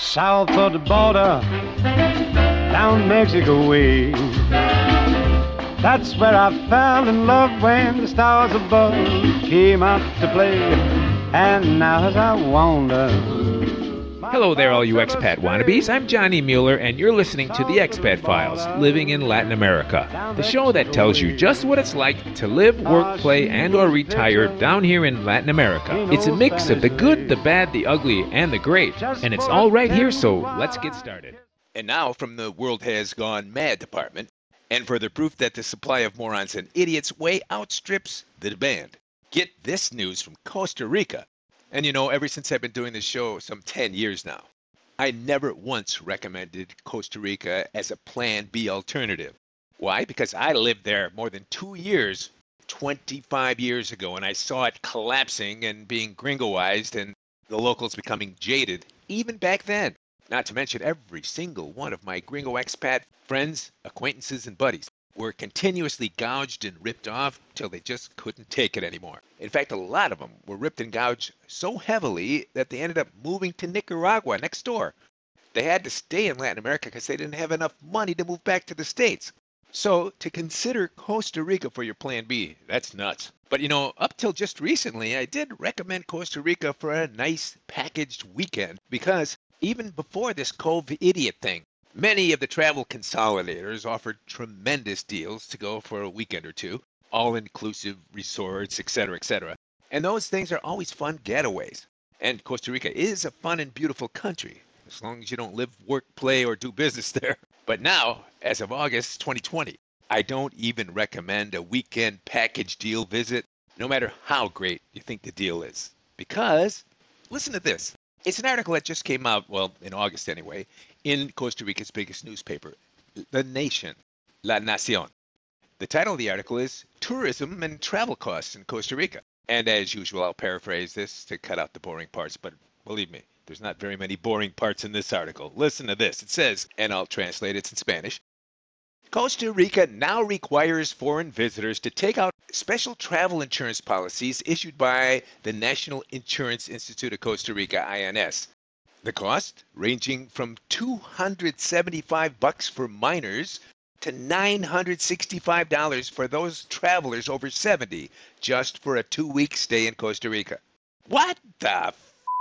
south of the border, down Mexico way. That's where I fell in love when the stars above came out to play. And now as I wander... Hello there, all you expat wannabes. I'm Johnny Mueller, and you're listening to The Expat Files, Living in Latin America, the show that tells you just what it's like to live, work, play, and or retire down here in Latin America. It's a mix of the good, the bad, the ugly, and the great, and it's all right here, so let's get started. And now from the World Has Gone Mad department, and further proof that the supply of morons and idiots way outstrips the demand. Get this news from Costa Rica. And you know, ever since I've been doing this show some 10 years now, I never once recommended Costa Rica as a Plan B alternative. Why? Because I lived there more than 2 years, 25 years ago, and I saw it collapsing and being gringoized and the locals becoming jaded, even back then. Not to mention every single one of my gringo expat friends, acquaintances, and buddies were continuously gouged and ripped off till they just couldn't take it anymore. In fact, a lot of them were ripped and gouged so heavily that they ended up moving to Nicaragua next door. They had to stay in Latin America because they didn't have enough money to move back to the States. So to consider Costa Rica for your Plan B, that's nuts. But you know, up till just recently, I did recommend Costa Rica for a nice packaged weekend because even before this COVID idiot thing, many of the travel consolidators offered tremendous deals to go for a weekend or two, all-inclusive resorts, etc., etc. And those things are always fun getaways. And Costa Rica is a fun and beautiful country, as long as you don't live, work, play, or do business there. But now, as of August 2020, I don't even recommend a weekend package deal visit, no matter how great you think the deal is. Because, listen to this. It's an article that just came out, well, in August anyway, in Costa Rica's biggest newspaper, The Nation, La Nación. The title of the article is Tourism and Travel Costs in Costa Rica. And as usual, I'll paraphrase this to cut out the boring parts, but believe me, there's not very many boring parts in this article. Listen to this. It says, and I'll translate it in Spanish, Costa Rica now requires foreign visitors to take out special travel insurance policies issued by the National Insurance Institute of Costa Rica, INS. The cost ranging from $275 for minors to $965 for those travelers over 70 just for a 2-week stay in Costa Rica. What the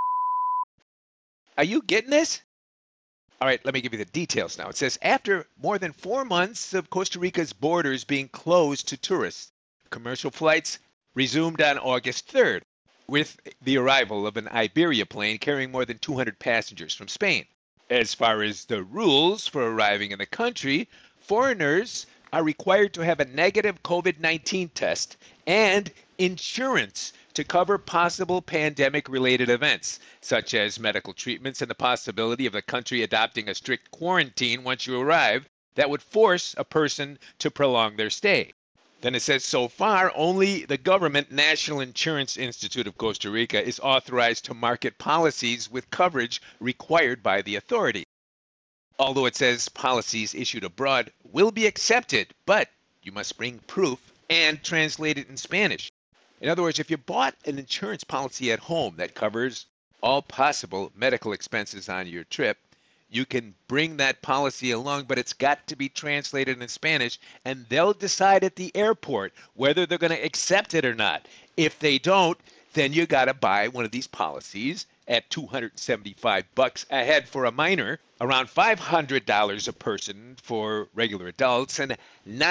Are you getting this? All right, let me give you the details now. It says, after more than 4 months of Costa Rica's borders being closed to tourists, commercial flights resumed on August 3rd with the arrival of an Iberia plane carrying more than 200 passengers from Spain. As far as the rules for arriving in the country, foreigners are required to have a negative COVID-19 test and insurance to cover possible pandemic-related events, such as medical treatments and the possibility of the country adopting a strict quarantine once you arrive that would force a person to prolong their stay. Then it says, so far, only the government National Insurance Institute of Costa Rica is authorized to market policies with coverage required by the authority. Although it says policies issued abroad will be accepted, but you must bring proof and translate it in Spanish. In other words, if you bought an insurance policy at home that covers all possible medical expenses on your trip, you can bring that policy along, but it's got to be translated in Spanish, and they'll decide at the airport whether they're going to accept it or not. If they don't, then you got to buy one of these policies at $275 a head for a minor, around $500 a person for regular adults, and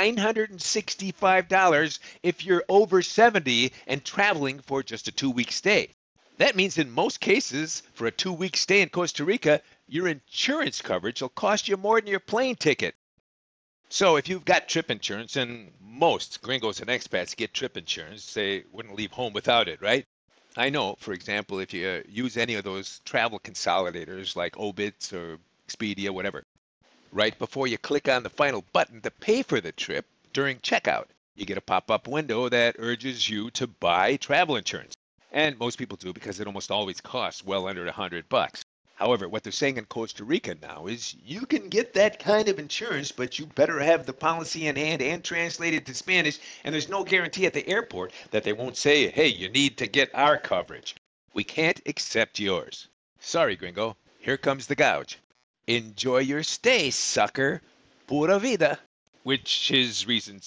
$965 if you're over 70 and traveling for just a 2-week stay. That means in most cases, for a 2-week stay in Costa Rica, your insurance coverage will cost you more than your plane ticket. So if you've got trip insurance, and most gringos and expats get trip insurance, they wouldn't leave home without it, right? I know, for example, if you use any of those travel consolidators like Obits or Expedia, whatever, right before you click on the final button to pay for the trip during checkout, you get a pop-up window that urges you to buy travel insurance. And most people do because it almost always costs well under $100. However, what they're saying in Costa Rica now is you can get that kind of insurance, but you better have the policy in hand and translated to Spanish, and there's no guarantee at the airport that they won't say, hey, you need to get our coverage. We can't accept yours. Sorry, gringo. Here comes the gouge. Enjoy your stay, sucker. Pura vida. Which is reason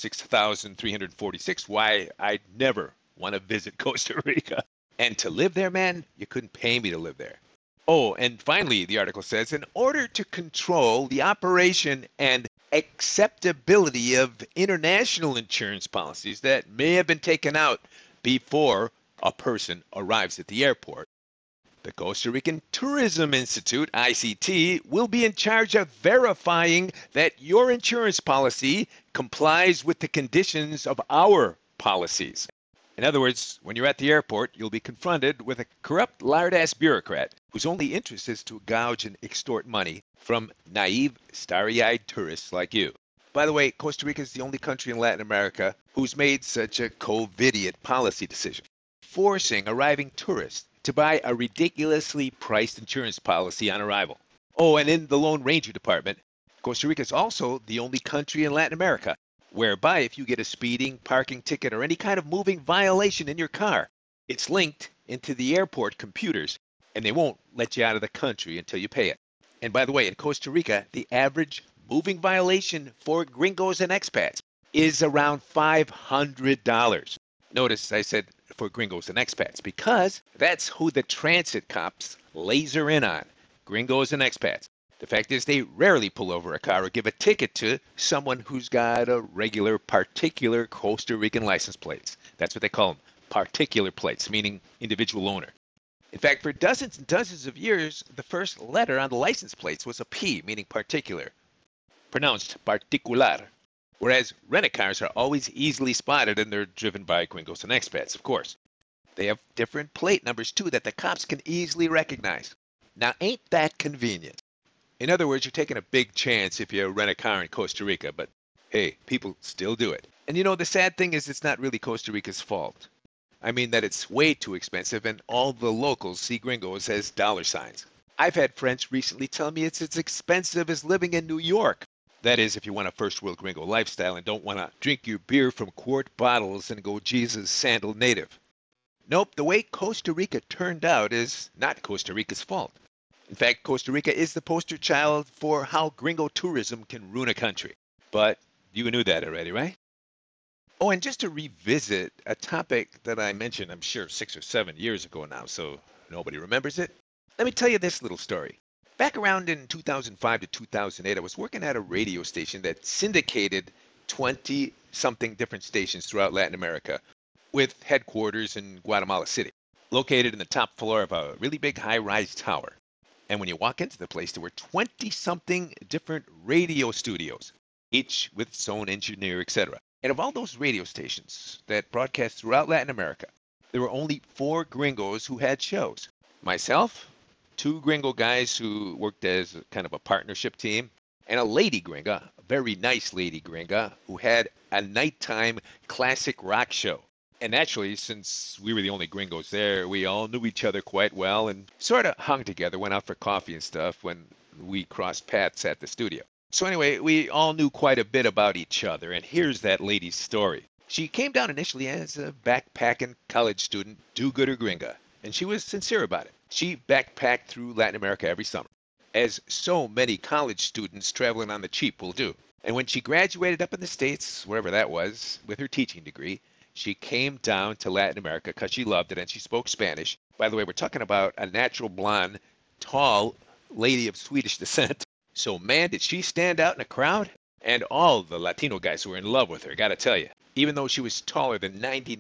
6,346 why I'd never want to visit Costa Rica. And to live there, man, you couldn't pay me to live there. Oh, and finally, the article says, in order to control the operation and acceptability of international insurance policies that may have been taken out before a person arrives at the airport, the Costa Rican Tourism Institute, ICT, will be in charge of verifying that your insurance policy complies with the conditions of our policies. In other words, when you're at the airport, you'll be confronted with a corrupt, lard-ass bureaucrat whose only interest is to gouge and extort money from naive, starry-eyed tourists like you. By the way, Costa Rica is the only country in Latin America who's made such a COVIDiot policy decision, forcing arriving tourists to buy a ridiculously priced insurance policy on arrival. Oh, and in the Lone Ranger Department, Costa Rica is also the only country in Latin America whereby if you get a speeding, parking ticket, or any kind of moving violation in your car, it's linked into the airport computers, and they won't let you out of the country until you pay it. And by the way, in Costa Rica, the average moving violation for gringos and expats is around $500. Notice I said for gringos and expats because that's who the transit cops laser in on, gringos and expats. The fact is they rarely pull over a car or give a ticket to someone who's got a regular particular Costa Rican license plates. That's what they call them, particular plates, meaning individual owner. In fact, for dozens and dozens of years, the first letter on the license plates was a P, meaning particular, pronounced particular. Whereas rented cars are always easily spotted and they're driven by gringos and expats, of course. They have different plate numbers too that the cops can easily recognize. Now, ain't that convenient? In other words, you're taking a big chance if you rent a car in Costa Rica, but hey, people still do it. And you know, the sad thing is it's not really Costa Rica's fault. I mean that it's way too expensive and all the locals see gringos as dollar signs. I've had friends recently tell me it's as expensive as living in New York. That is, if you want a first world gringo lifestyle and don't want to drink your beer from quart bottles and go Jesus sandal native. Nope, the way Costa Rica turned out is not Costa Rica's fault. In fact, Costa Rica is the poster child for how gringo tourism can ruin a country. But you knew that already, right? Oh, and just to revisit a topic that I mentioned, I'm sure 6 or 7 years ago now, so nobody remembers it. Let me tell you this little story. Back around in 2005 to 2008, I was working at a radio station that syndicated 20-something different stations throughout Latin America with headquarters in Guatemala City, located in the top floor of a really big high-rise tower. And when you walk into the place, there were 20-something different radio studios, each with its own engineer, etc. And of all those radio stations that broadcast throughout Latin America, there were only 4 gringos who had shows. Myself, 2 gringo guys who worked as kind of a partnership team, and a lady gringa, a very nice lady gringa, who had a nighttime classic rock show. And naturally, since we were the only gringos there, we all knew each other quite well and sort of hung together, went out for coffee and stuff when we crossed paths at the studio. So anyway, we all knew quite a bit about each other, and here's that lady's story. She came down initially as a backpacking college student, do-gooder gringa, and she was sincere about it. She backpacked through Latin America every summer, as so many college students traveling on the cheap will do. And when she graduated up in the States, wherever that was, with her teaching degree, she came down to Latin America because she loved it and she spoke Spanish. By the way, we're talking about a natural blonde, tall lady of Swedish descent. So man, did she stand out in a crowd? And all the Latino guys were in love with her, gotta tell you. Even though she was taller than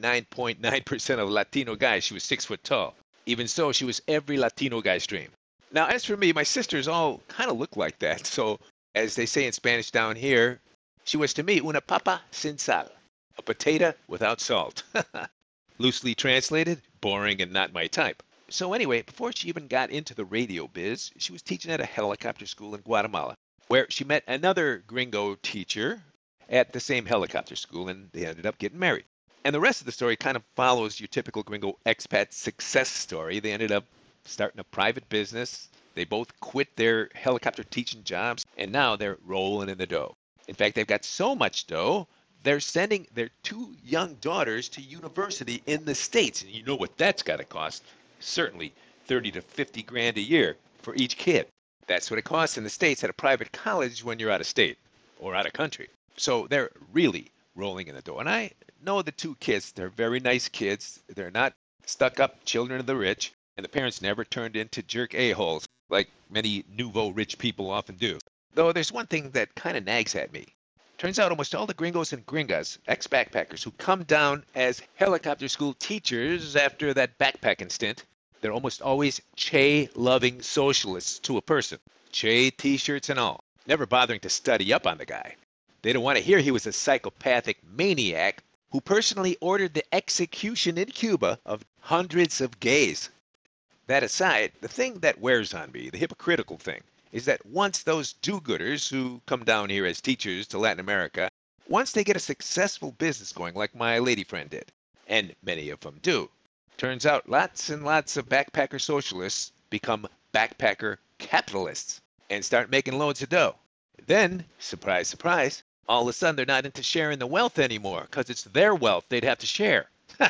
99.9% of Latino guys, she was 6 foot tall. Even so, she was every Latino guy's dream. Now, as for me, my sisters all kind of look like that. So, as they say in Spanish down here, she was to me una papa sin sal, a potato without salt. Loosely translated, boring and not my type. So anyway, before she even got into the radio biz, she was teaching at a helicopter school in Guatemala, where she met another gringo teacher at the same helicopter school, and they ended up getting married. And the rest of the story kind of follows your typical gringo expat success story. They ended up starting a private business. They both quit their helicopter teaching jobs, and now they're rolling in the dough. In fact, they've got so much dough, they're sending their 2 young daughters to university in the States. And you know what that's got to cost. Certainly 30 to 50 grand a year for each kid. That's what it costs in the States at a private college when you're out of state or out of country. So they're really rolling in the dough. And I know the two kids. They're very nice kids. They're not stuck up children of the rich. And the parents never turned into jerk a-holes like many nouveau rich people often do. Though there's one thing that kind of nags at me. Turns out almost all the gringos and gringas, ex-backpackers, who come down as helicopter school teachers after that backpacking stint, they're almost always Che-loving socialists to a person. Che t-shirts and all, never bothering to study up on the guy. They don't want to hear he was a psychopathic maniac who personally ordered the execution in Cuba of hundreds of gays. That aside, the thing that wears on me, the hypocritical thing, is that once those do-gooders who come down here as teachers to Latin America, once they get a successful business going like my lady friend did, and many of them do, turns out lots and lots of backpacker socialists become backpacker capitalists and start making loads of dough. Then, surprise, surprise, all of a sudden they're not into sharing the wealth anymore because it's their wealth they'd have to share.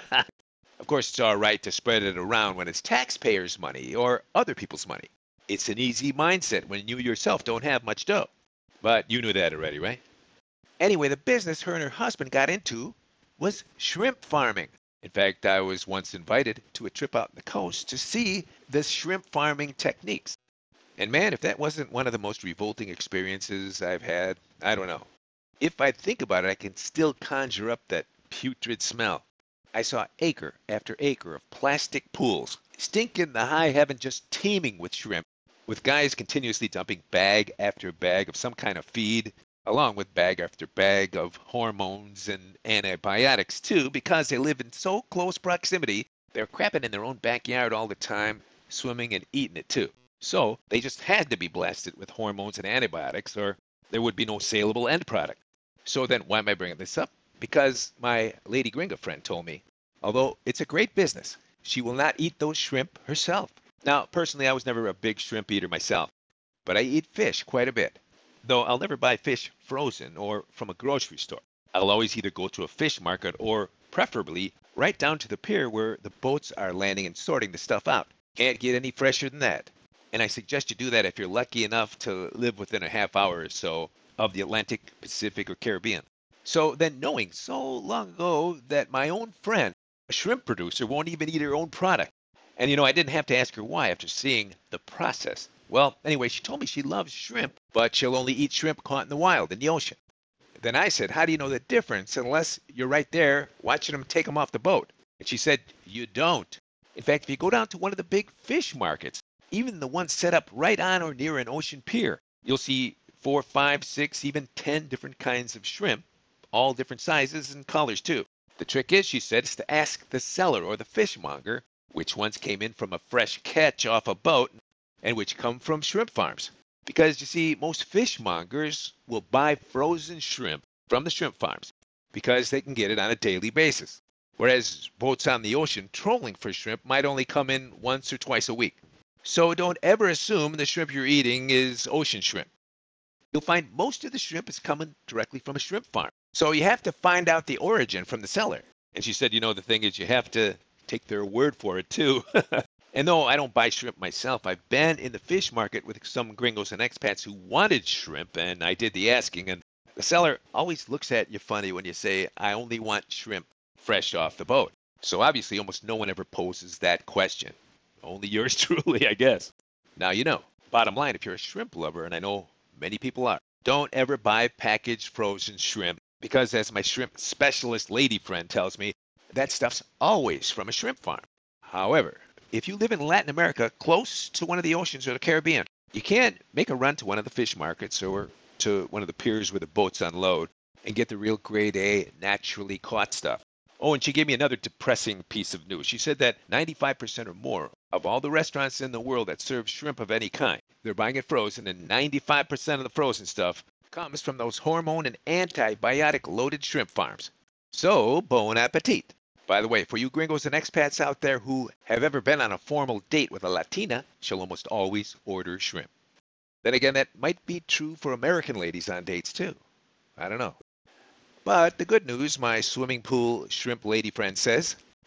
Of course, it's all right to spread it around when it's taxpayers' money or other people's money. It's an easy mindset when you yourself don't have much dough. But you knew that already, right? Anyway, the business her and her husband got into was shrimp farming. In fact, I was once invited to a trip out the coast to see the shrimp farming techniques. And man, if that wasn't one of the most revolting experiences I've had, I don't know. If I think about it, I can still conjure up that putrid smell. I saw acre after acre of plastic pools, stinking the high heaven, just teeming with shrimp, with guys continuously dumping bag after bag of some kind of feed, along with bag after bag of hormones and antibiotics too, because they live in so close proximity, they're crapping in their own backyard all the time, swimming and eating it too. So they just had to be blasted with hormones and antibiotics, or there would be no saleable end product. So then why am I bringing this up? Because my lady gringa friend told me, although it's a great business, she will not eat those shrimp herself. Now, personally, I was never a big shrimp eater myself, but I eat fish quite a bit. Though I'll never buy fish frozen or from a grocery store. I'll always either go to a fish market or, preferably, right down to the pier where the boats are landing and sorting the stuff out. Can't get any fresher than that. And I suggest you do that if you're lucky enough to live within a half hour or so of the Atlantic, Pacific, or Caribbean. So then knowing so long ago that my own friend, a shrimp producer, won't even eat her own product. And I didn't have to ask her why after seeing the process. Well, anyway, she told me she loves shrimp, but she'll only eat shrimp caught in the wild, in the ocean. Then I said, how do you know the difference unless you're right there watching them take them off the boat? And she said, you don't. In fact, if you go down to one of the big fish markets, even the ones set up right on or near an ocean pier, you'll see 4, 5, 6, even 10 different kinds of shrimp, all different sizes and colors too. The trick is, she said, is to ask the seller or the fishmonger which ones came in from a fresh catch off a boat and which come from shrimp farms. Because, you see, most fishmongers will buy frozen shrimp from the shrimp farms because they can get it on a daily basis. Whereas boats on the ocean trolling for shrimp might only come in once or twice a week. So don't ever assume the shrimp you're eating is ocean shrimp. You'll find most of the shrimp is coming directly from a shrimp farm. So you have to find out the origin from the seller. And she said, the thing is you have to take their word for it too. And though I don't buy shrimp myself, I've been in the fish market with some gringos and expats who wanted shrimp, and I did the asking. And the seller always looks at you funny when you say, I only want shrimp fresh off the boat. So obviously almost no one ever poses that question. Only yours truly, I guess. Now, bottom line, if you're a shrimp lover, and I know many people are, don't ever buy packaged frozen shrimp because, as my shrimp specialist lady friend tells me, that stuff's always from a shrimp farm. However, if you live in Latin America, close to one of the oceans or the Caribbean, you can't make a run to one of the fish markets or to one of the piers where the boats unload and get the real grade A, naturally caught stuff. Oh, and she gave me another depressing piece of news. She said that 95% or more of all the restaurants in the world that serve shrimp of any kind, they're buying it frozen, and 95% of the frozen stuff comes from those hormone and antibiotic-loaded shrimp farms. So, bon appetit. By the way, for you gringos and expats out there who have ever been on a formal date with a Latina, she'll almost always order shrimp. Then again, that might be true for American ladies on dates too. I don't know. But the good news, my swimming pool shrimp lady friend says,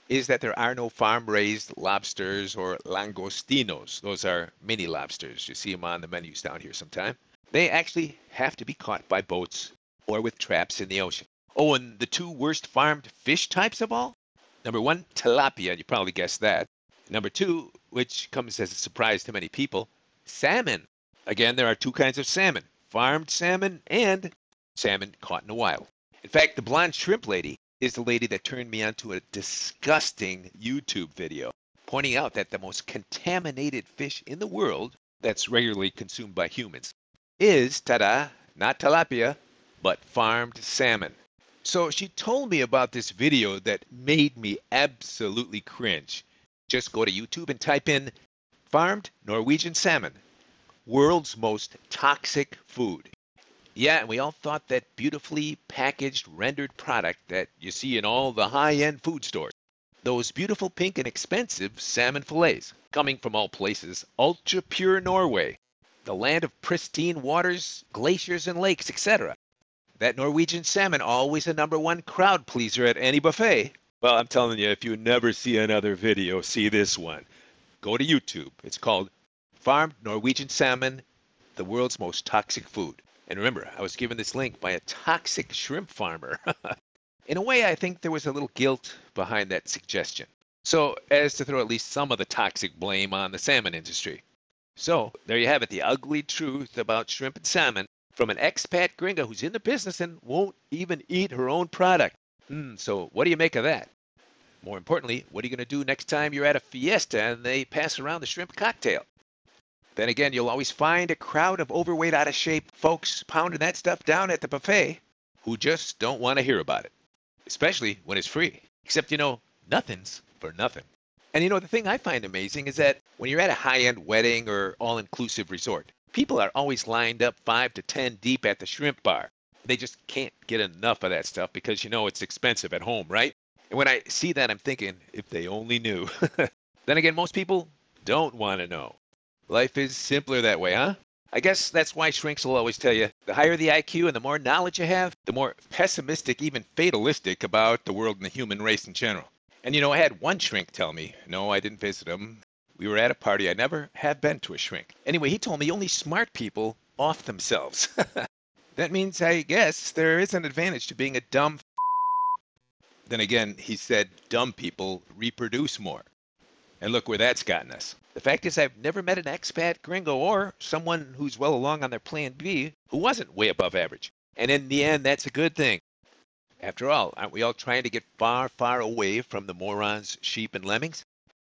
is that there are no farm-raised lobsters or langostinos. Those are mini lobsters. You see them on the menus down here sometime. They actually have to be caught by boats or with traps in the ocean. Oh, and the two worst farmed fish types of all? Number one, tilapia. You probably guessed that. Number two, which comes as a surprise to many people, salmon. Again, there are two kinds of salmon, farmed salmon and salmon caught in the wild. In fact, the blonde shrimp lady is the lady that turned me onto a disgusting YouTube video pointing out that the most contaminated fish in the world that's regularly consumed by humans is, ta-da, not tilapia, but farmed salmon. So she told me about this video that made me absolutely cringe. Just go to YouTube and type in farmed Norwegian salmon, world's most toxic food. Yeah, and we all thought that beautifully packaged rendered product that you see in all the high-end food stores. Those beautiful pink and expensive salmon fillets, coming from all places, ultra pure Norway, the land of pristine waters, glaciers and lakes, etc. That Norwegian salmon always a number one crowd pleaser at any buffet. Well, I'm telling you, if you never see another video, see this one. Go to YouTube. It's called Farmed Norwegian Salmon, the world's most toxic food. And remember, I was given this link by a toxic shrimp farmer. In a way, I think there was a little guilt behind that suggestion. So, as to throw at least some of the toxic blame on the salmon industry. So, there you have it, the ugly truth about shrimp and salmon from an expat gringo who's in the business and won't even eat her own product. So what do you make of that? More importantly, what are you going to do next time you're at a fiesta and they pass around the shrimp cocktail? Then again, you'll always find a crowd of overweight, out-of-shape folks pounding that stuff down at the buffet who just don't want to hear about it, especially when it's free. Except, nothing's for nothing. And the thing I find amazing is that when you're at a high-end wedding or all-inclusive resort, people are always lined up 5 to 10 deep at the shrimp bar. They just can't get enough of that stuff because it's expensive at home, right? And when I see that, I'm thinking, if they only knew. Then again, most people don't want to know. Life is simpler that way, huh? I guess that's why shrinks will always tell you, the higher the IQ and the more knowledge you have, the more pessimistic, even fatalistic about the world and the human race in general. And I had one shrink tell me, no, I didn't visit him. We were at a party. I never have been to a shrink. Anyway, he told me only smart people off themselves. That means, I guess, there is an advantage to being a dumb. Then again, he said dumb people reproduce more. And look where that's gotten us. The fact is, I've never met an expat gringo or someone who's well along on their plan B who wasn't way above average. And in the end, that's a good thing. After all, aren't we all trying to get far, far away from the morons, sheep, and lemmings?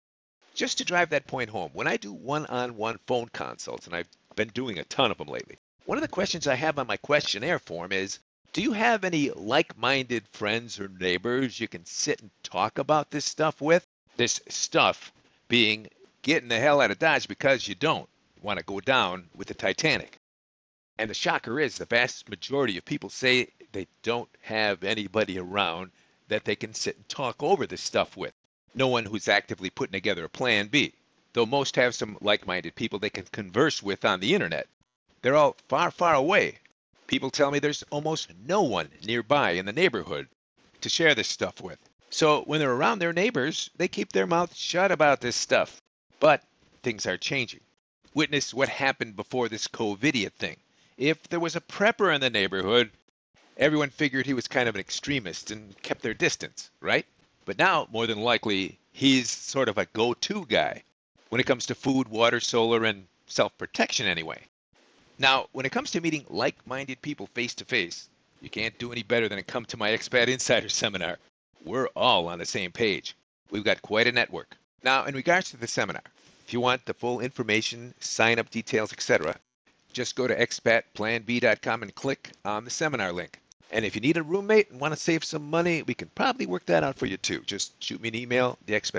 Just to drive that point home, when I do one-on-one phone consults, and I've been doing a ton of them lately, one of the questions I have on my questionnaire form is, do you have any like-minded friends or neighbors you can sit and talk about this stuff with? This stuff being getting the hell out of Dodge because you don't want to go down with the Titanic. And the shocker is the vast majority of people say they don't have anybody around that they can sit and talk over this stuff with. No one who's actively putting together a plan B, though most have some like-minded people they can converse with on the internet. They're all far, far away. People tell me there's almost no one nearby in the neighborhood to share this stuff with. So when they're around their neighbors, they keep their mouths shut about this stuff. But things are changing. Witness what happened before this COVIDia thing. If there was a prepper in the neighborhood, everyone figured he was kind of an extremist and kept their distance, right? But now, more than likely, he's sort of a go-to guy when it comes to food, water, solar, and self-protection anyway. Now, when it comes to meeting like-minded people face-to-face, you can't do any better than come to my Expat Insider seminar. We're all on the same page. We've got quite a network. Now, in regards to the seminar, if you want the full information, sign-up details, etc., just go to expatplanb.com and click on the seminar link. And if you need a roommate and want to save some money, we can probably work that out for you too. Just shoot me an email,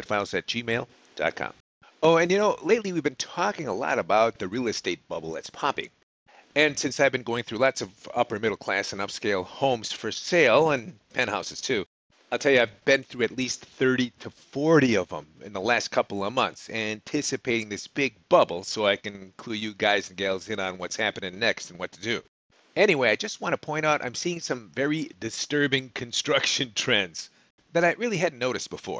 theexpatfiles@gmail.com. Oh, and lately we've been talking a lot about the real estate bubble that's popping. And since I've been going through lots of upper middle class and upscale homes for sale and penthouses too, I'll tell you, I've been through at least 30 to 40 of them in the last couple of months, anticipating this big bubble so I can clue you guys and gals in on what's happening next and what to do. Anyway, I just want to point out I'm seeing some very disturbing construction trends that I really hadn't noticed before.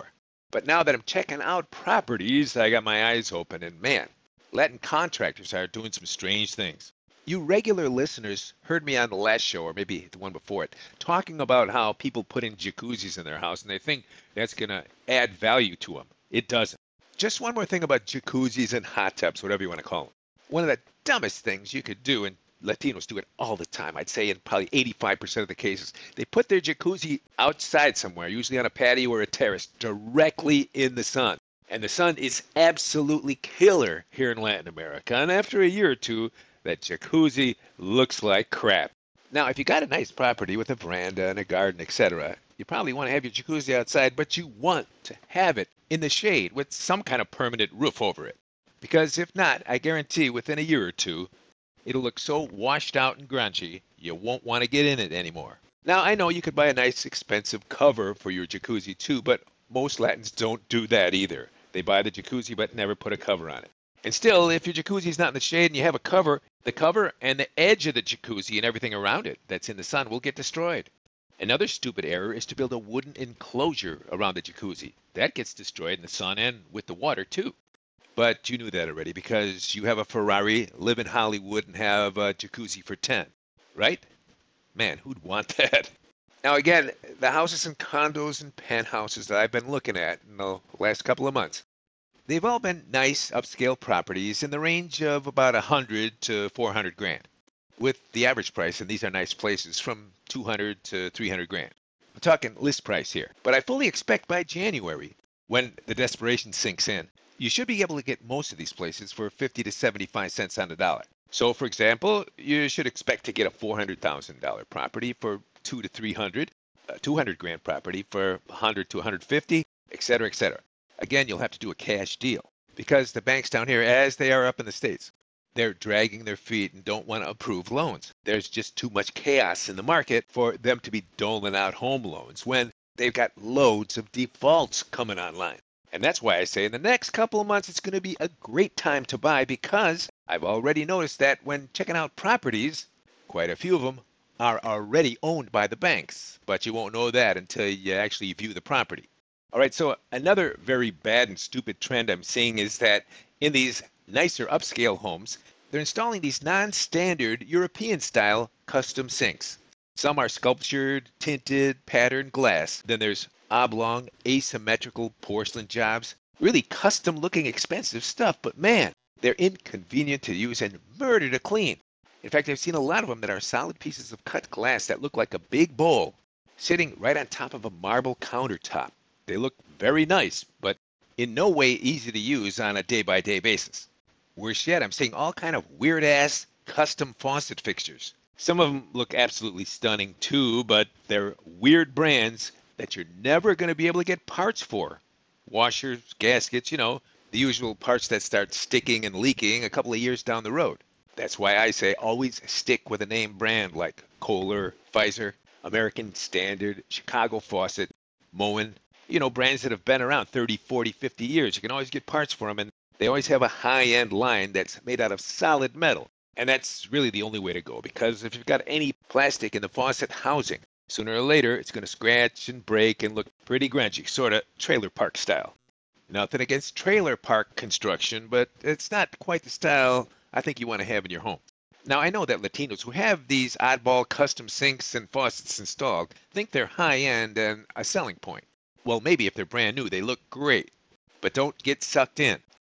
But now that I'm checking out properties, I got my eyes open, and man, Latin contractors are doing some strange things. You regular listeners heard me on the last show, or maybe the one before it, talking about how people put in jacuzzis in their house and they think that's going to add value to them. It doesn't. Just one more thing about jacuzzis and hot tubs, whatever you want to call them. One of the dumbest things you could do, and Latinos do it all the time, I'd say in probably 85% of the cases, they put their jacuzzi outside somewhere, usually on a patio or a terrace, directly in the sun. And the sun is absolutely killer here in Latin America. And after a year or two, that jacuzzi looks like crap. Now, if you got a nice property with a veranda and a garden, etc., you probably want to have your jacuzzi outside, but you want to have it in the shade with some kind of permanent roof over it. Because if not, I guarantee within a year or two, it'll look so washed out and grungy, you won't want to get in it anymore. Now, I know you could buy a nice expensive cover for your jacuzzi too, but most Latins don't do that either. They buy the jacuzzi but never put a cover on it. And still, if your jacuzzi's not in the shade and you have a cover, the cover and the edge of the jacuzzi and everything around it that's in the sun will get destroyed. Another stupid error is to build a wooden enclosure around the jacuzzi. That gets destroyed in the sun and with the water too. But you knew that already because you have a Ferrari, live in Hollywood, and have a jacuzzi for 10, right? Man, who'd want that? Now again, the houses and condos and penthouses that I've been looking at in the last couple of months, they've all been nice upscale properties in the range of about 100 to 400 grand, with the average price, and these are nice places, from 200 to 300 grand. I'm talking list price here. But I fully expect by January, when the desperation sinks in, you should be able to get most of these places for 50 to 75 cents on the dollar. So, for example, you should expect to get a $400,000 property for 2 to 300, a 200 grand property for 100 to 150, etc., etc. Again, you'll have to do a cash deal because the banks down here, as they are up in the States, they're dragging their feet and don't want to approve loans. There's just too much chaos in the market for them to be doling out home loans when they've got loads of defaults coming online. And that's why I say in the next couple of months, it's going to be a great time to buy because I've already noticed that when checking out properties, quite a few of them are already owned by the banks. But you won't know that until you actually view the property. All right, so another very bad and stupid trend I'm seeing is that in these nicer upscale homes, they're installing these non-standard European-style custom sinks. Some are sculptured, tinted, patterned glass. Then there's oblong, asymmetrical porcelain jobs. Really custom-looking, expensive stuff, but man, they're inconvenient to use and murder to clean. In fact, I've seen a lot of them that are solid pieces of cut glass that look like a big bowl sitting right on top of a marble countertop. They look very nice, but in no way easy to use on a day-by-day basis. Worse yet, I'm seeing all kind of weird-ass custom faucet fixtures. Some of them look absolutely stunning too, but they're weird brands that you're never going to be able to get parts for. Washers, gaskets, the usual parts that start sticking and leaking a couple of years down the road. That's why I say always stick with a name brand like Kohler, Pfizer, American Standard, Chicago Faucet, Moen. Brands that have been around 30, 40, 50 years. You can always get parts for them, and they always have a high-end line that's made out of solid metal. And that's really the only way to go, because if you've got any plastic in the faucet housing, sooner or later it's going to scratch and break and look pretty grungy, sort of trailer park style. Nothing against trailer park construction, but it's not quite the style I think you want to have in your home. Now, I know that Latinos who have these oddball custom sinks and faucets installed think they're high-end and a selling point. Well, maybe if they're brand new, they look great, but don't get sucked in.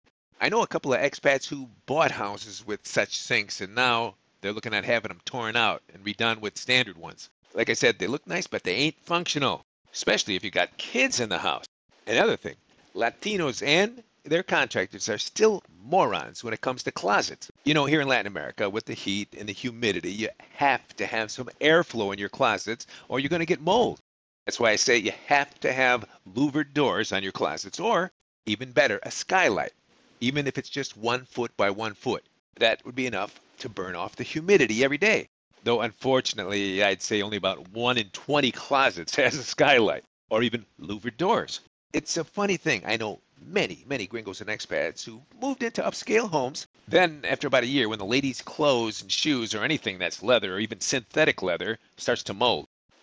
I know a couple of expats who bought houses with such sinks, and now they're looking at having them torn out and redone with standard ones. Like I said, they look nice, but they ain't functional, especially if you got kids in the house. Another thing, Latinos and their contractors are still morons when it comes to closets. Here in Latin America, with the heat and the humidity, you have to have some airflow in your closets or you're going to get mold. That's why I say you have to have louvered doors on your closets, or even better, a skylight, even if it's just 1 foot by 1 foot. That would be enough to burn off the humidity every day. Though unfortunately, I'd say only about 1 in 20 closets has a skylight, or even louvered doors. It's a funny thing. I know many, many gringos and expats who moved into upscale homes. Then, after about a year, when the ladies' clothes and shoes or anything that's leather or even synthetic leather starts to mold,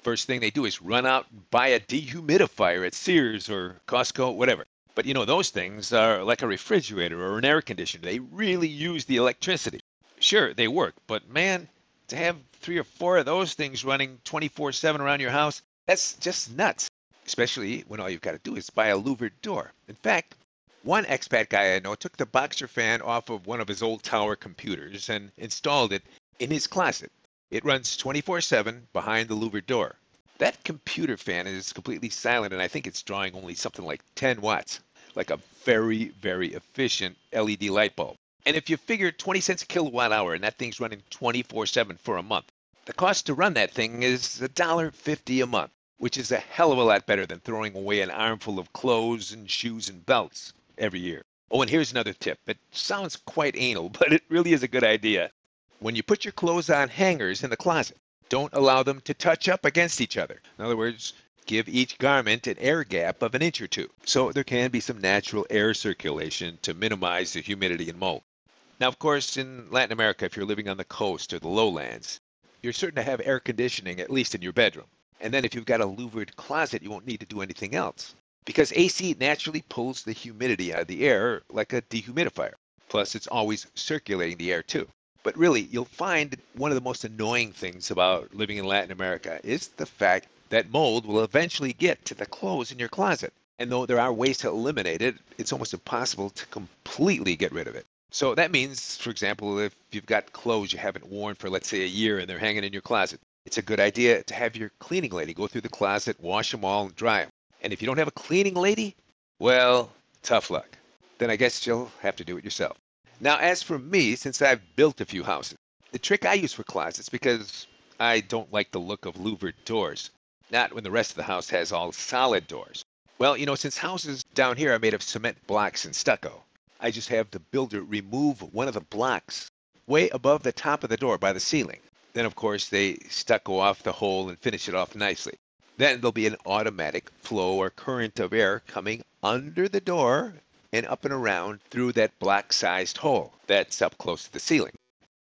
First thing they do is run out and buy a dehumidifier at Sears or Costco, whatever. But those things are like a refrigerator or an air conditioner. They really use the electricity. Sure, they work, but man, to have 3 or 4 of those things running 24/7 around your house, that's just nuts. Especially when all you've got to do is buy a louvered door. In fact, one expat guy I know took the Boxer fan off of one of his old tower computers and installed it in his closet. It runs 24/7 behind the louvered door. That computer fan is completely silent, and I think it's drawing only something like 10 watts, like a very, very efficient LED light bulb. And if you figure 20 cents a kilowatt hour and that thing's running 24/7 for a month, the cost to run that thing is $1.50 a month, which is a hell of a lot better than throwing away an armful of clothes and shoes and belts every year. Oh, and here's another tip. It sounds quite anal, but it really is a good idea. When you put your clothes on hangers in the closet, don't allow them to touch up against each other. In other words, give each garment an air gap of an inch or two, so there can be some natural air circulation to minimize the humidity and mold. Now, of course, in Latin America, if you're living on the coast or the lowlands, you're certain to have air conditioning, at least in your bedroom. And then if you've got a louvered closet, you won't need to do anything else, because AC naturally pulls the humidity out of the air like a dehumidifier. Plus, it's always circulating the air too. But really, you'll find one of the most annoying things about living in Latin America is the fact that mold will eventually get to the clothes in your closet. And though there are ways to eliminate it, it's almost impossible to completely get rid of it. So that means, for example, if you've got clothes you haven't worn for, let's say, a year and they're hanging in your closet, it's a good idea to have your cleaning lady go through the closet, wash them all, and dry them. And if you don't have a cleaning lady, well, tough luck. Then I guess you'll have to do it yourself. Now, as for me, since I've built a few houses, the trick I use for closets, because I don't like the look of louvered doors, not when the rest of the house has all solid doors. Well, since houses down here are made of cement blocks and stucco, I just have the builder remove one of the blocks way above the top of the door by the ceiling. Then, of course, they stucco off the hole and finish it off nicely. Then there'll be an automatic flow or current of air coming under the door and up and around through that block-sized hole that's up close to the ceiling.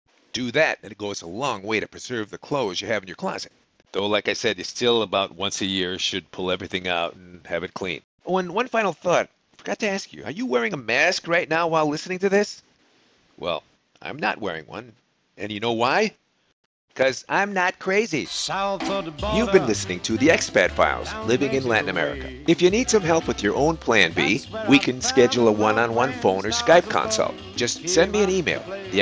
Do that, and it goes a long way to preserve the clothes you have in your closet. Though, like I said, you still about once a year should pull everything out and have it clean. Oh, and one final thought. I forgot to ask you, are you wearing a mask right now while listening to this? Well, I'm not wearing one. And you know why? Because I'm not crazy. You've been listening to The Expat Files, Living in Latin America. If you need some help with your own Plan B, we can schedule a one-on-one phone or Skype consult. Just send me an email,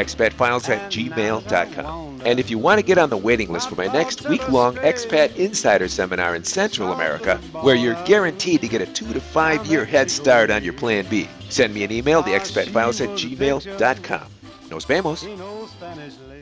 theexpatfiles@gmail.com. And if you want to get on the waiting list for my next week-long Expat Insider Seminar in Central America, where you're guaranteed to get a 2 to 5 year head start on your Plan B, send me an email, theexpatfiles@gmail.com. Nos vemos.